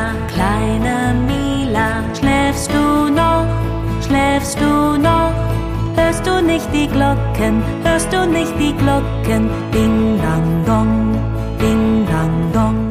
kleine Mila, schläfst du noch, schläfst du noch? Hörst du nicht die Glocken, hörst du nicht die Glocken? Ding, dang, dong, ding, dang, dong.